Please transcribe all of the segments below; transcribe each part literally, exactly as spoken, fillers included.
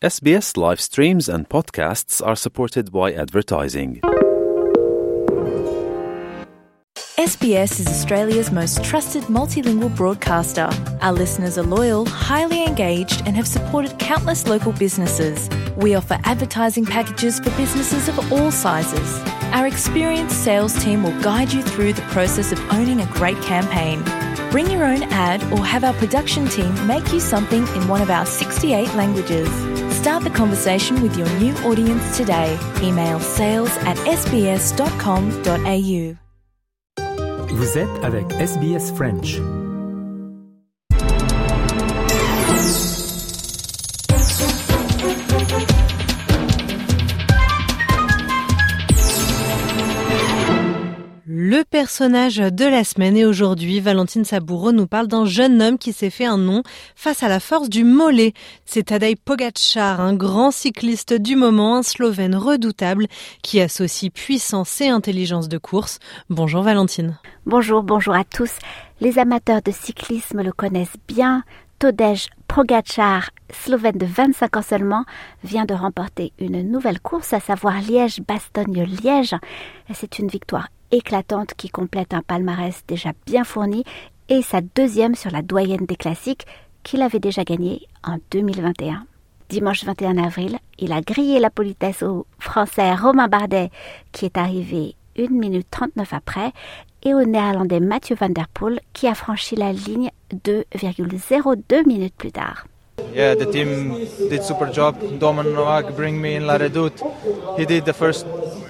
S B S live streams and podcasts are supported by advertising. S B S is Australia's most trusted multilingual broadcaster. Our listeners are loyal, highly engaged, and have supported countless local businesses. We offer advertising packages for businesses of all sizes. Our experienced sales team will guide you through the process of owning a great campaign. Bring your own ad or have our production team make you something in one of our sixty-eight languages. Start the conversation with your new audience today. Email sales at s b s dot com dot a u. Vous êtes avec S B S French. Le personnage de la semaine et aujourd'hui, Valentine Saboureau nous parle d'un jeune homme qui s'est fait un nom face à la force du mollet. C'est Tadej Pogačar, un grand cycliste du moment, un Slovène redoutable qui associe puissance et intelligence de course. Bonjour Valentine. Bonjour, bonjour à tous. Les amateurs de cyclisme le connaissent bien. Tadej Pogačar, Slovène de vingt-cinq ans seulement, vient de remporter une nouvelle course, à savoir Liège-Bastogne-Liège. C'est une victoire éclatante qui complète un palmarès déjà bien fourni et sa deuxième sur la doyenne des classiques qu'il avait déjà gagnée en deux mille vingt et un. Dimanche vingt et un avril, il a grillé la politesse au Français Romain Bardet qui est arrivé une minute trente-neuf après et au Néerlandais Mathieu van der Poel qui a franchi la ligne deux virgule zéro deux minutes plus tard. Yeah, the team did super job. Domen Novak bring me in La Redoute. He did the first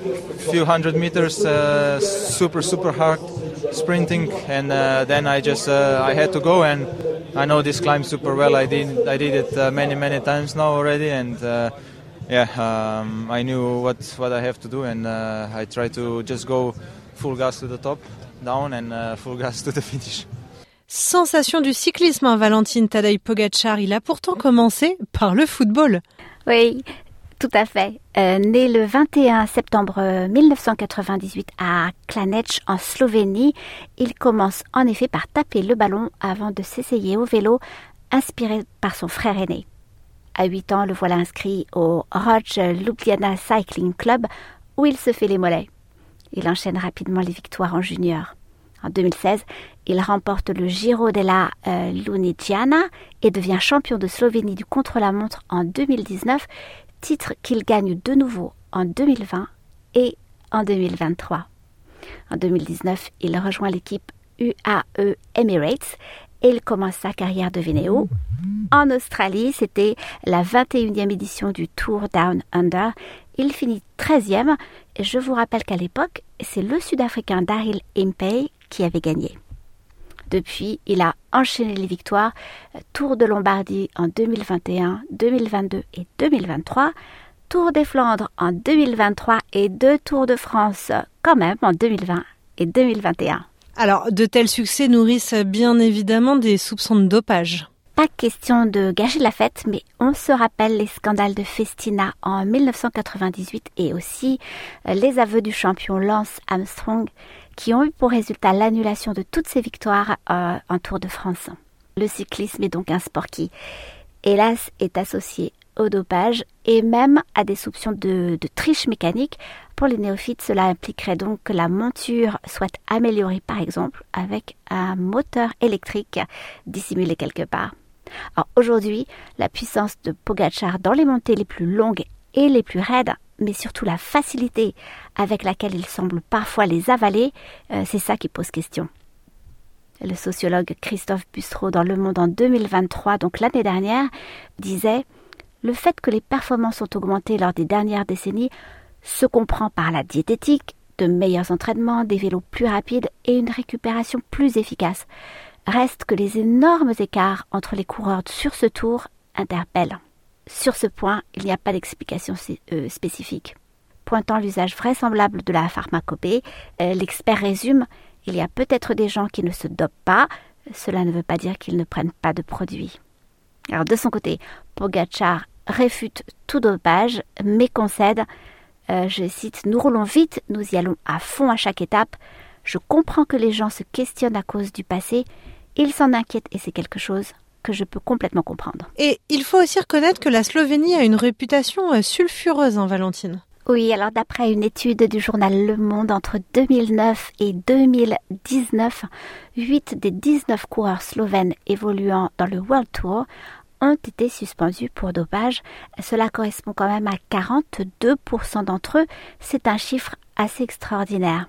few hundred meters uh, super super hard sprinting, and uh, then I just uh, I had to go, and I know this climb super well. I did I did it uh, many many times now already, and uh, yeah, um, I knew what what I have to do, and uh, I try to just go full gas to the top, down, and uh, full gas to the finish. Sensation du cyclisme, hein, Valentine. Tadej Pogačar, il a pourtant commencé par le football. Oui, tout à fait. Euh, né le vingt et un septembre mille neuf cent quatre-vingt-dix-huit à Klanec en Slovénie, il commence en effet par taper le ballon avant de s'essayer au vélo, inspiré par son frère aîné. À huit ans, le voilà inscrit au Roch Ljubljana Cycling Club où il se fait les mollets. Il enchaîne rapidement les victoires en junior. En deux mille seize, il remporte le Giro della euh, Lunigiana et devient champion de Slovénie du contre-la-montre en deux mille dix-neuf, titre qu'il gagne de nouveau en deux mille vingt et en deux mille vingt-trois. En deux mille dix-neuf, il rejoint l'équipe U A E Emirates et il commence sa carrière de Vénéo. En Australie, c'était la vingt et unième édition du Tour Down Under. Il finit treizième et je vous rappelle qu'à l'époque, c'est le Sud-Africain Daryl Impey qui avait gagné. Depuis, il a enchaîné les victoires, Tour de Lombardie en deux mille vingt et un, deux mille vingt-deux et deux mille vingt-trois, Tour des Flandres en deux mille vingt-trois et deux Tours de France quand même en deux mille vingt et deux mille vingt et un. Alors, de tels succès nourrissent bien évidemment des soupçons de dopage. Pas question de gâcher la fête, mais on se rappelle les scandales de Festina en mille neuf cent quatre-vingt-dix-huit et aussi les aveux du champion Lance Armstrong qui ont eu pour résultat l'annulation de toutes ses victoires euh, en Tour de France. Le cyclisme est donc un sport qui, hélas, est associé au dopage et même à des soupçons de, de triche mécanique. Pour les néophytes, cela impliquerait donc que la monture soit améliorée, par exemple, avec un moteur électrique dissimulé quelque part. Alors aujourd'hui, la puissance de Pogačar dans les montées les plus longues et les plus raides, mais surtout la facilité avec laquelle il semble parfois les avaler, euh, c'est ça qui pose question. Le sociologue Christophe Bustreau dans Le Monde en deux mille vingt-trois, donc l'année dernière, disait « Le fait que les performances ont augmenté lors des dernières décennies se comprend par la diététique, de meilleurs entraînements, des vélos plus rapides et une récupération plus efficace. Reste que les énormes écarts entre les coureurs sur ce tour interpellent. Sur ce point, il n'y a pas d'explication euh, spécifique. Pointant l'usage vraisemblable de la pharmacopée, euh, l'expert résume « Il y a peut-être des gens qui ne se dopent pas, cela ne veut pas dire qu'ils ne prennent pas de produits. » Alors de son côté, Pogačar réfute tout dopage, mais concède, euh, je cite, « Nous roulons vite, nous y allons à fond à chaque étape. Je comprends que les gens se questionnent à cause du passé, ils s'en inquiètent et c'est quelque chose. que je peux complètement comprendre. Et il faut aussi reconnaître que la Slovénie a une réputation sulfureuse, hein, Valentine. Oui, alors d'après une étude du journal Le Monde, entre deux mille neuf et deux mille dix-neuf, huit des dix-neuf coureurs slovènes évoluant dans le World Tour ont été suspendus pour dopage. Cela correspond quand même à quarante-deux pour cent d'entre eux. C'est un chiffre assez extraordinaire.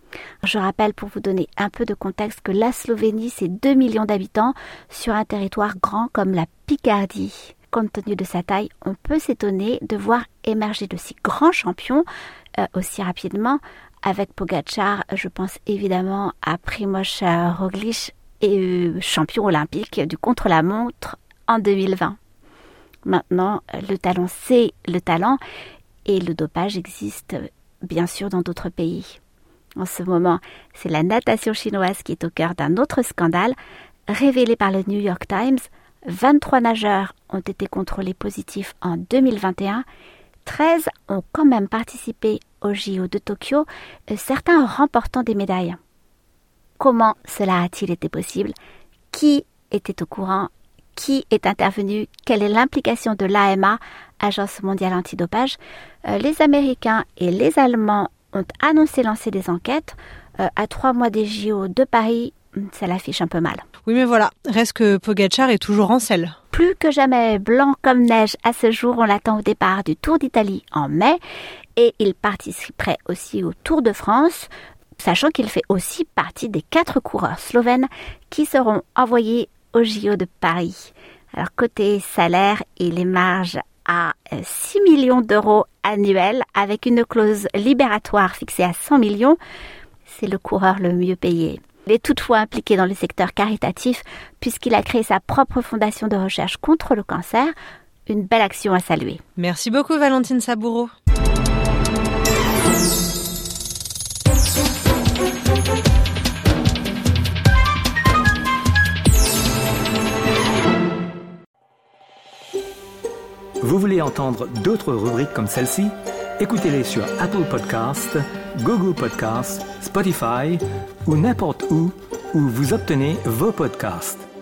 Je rappelle, pour vous donner un peu de contexte, que la Slovénie, c'est deux millions d'habitants sur un territoire grand comme la Picardie. Compte tenu de sa taille, on peut s'étonner de voir émerger de si grands champions euh, aussi rapidement. Avec Pogačar, je pense évidemment à Primož Roglič, et euh, champion olympique du contre-la-montre en deux mille vingt. Maintenant, le talent, c'est le talent, et le dopage existe bien sûr dans d'autres pays. En ce moment, c'est la natation chinoise qui est au cœur d'un autre scandale. Révélé par le New York Times, vingt-trois nageurs ont été contrôlés positifs en deux mille vingt et un. treize ont quand même participé au J O de Tokyo, certains en remportant des médailles. Comment cela a-t-il été possible? Qui était au courant? Qui est intervenu? Quelle est l'implication de l'A M A, Agence mondiale antidopage? euh, Les Américains et les Allemands ont annoncé lancer des enquêtes. Euh, à trois mois des J O de Paris, ça l'affiche un peu mal. Oui, mais voilà, reste que Pogačar est toujours en selle. Plus que jamais blanc comme neige à ce jour, on l'attend au départ du Tour d'Italie en mai, et il participerait aussi au Tour de France, sachant qu'il fait aussi partie des quatre coureurs slovènes qui seront envoyés au J O de Paris. Alors côté salaire, il émarge à six millions d'euros annuels avec une clause libératoire fixée à cent millions. C'est le coureur le mieux payé. Il est toutefois impliqué dans le secteur caritatif puisqu'il a créé sa propre fondation de recherche contre le cancer. Une belle action à saluer. Merci beaucoup Valentine Saboureau. Vous voulez entendre d'autres rubriques comme celle-ci? Écoutez-les sur Apple Podcasts, Google Podcasts, Spotify ou n'importe où où vous obtenez vos podcasts.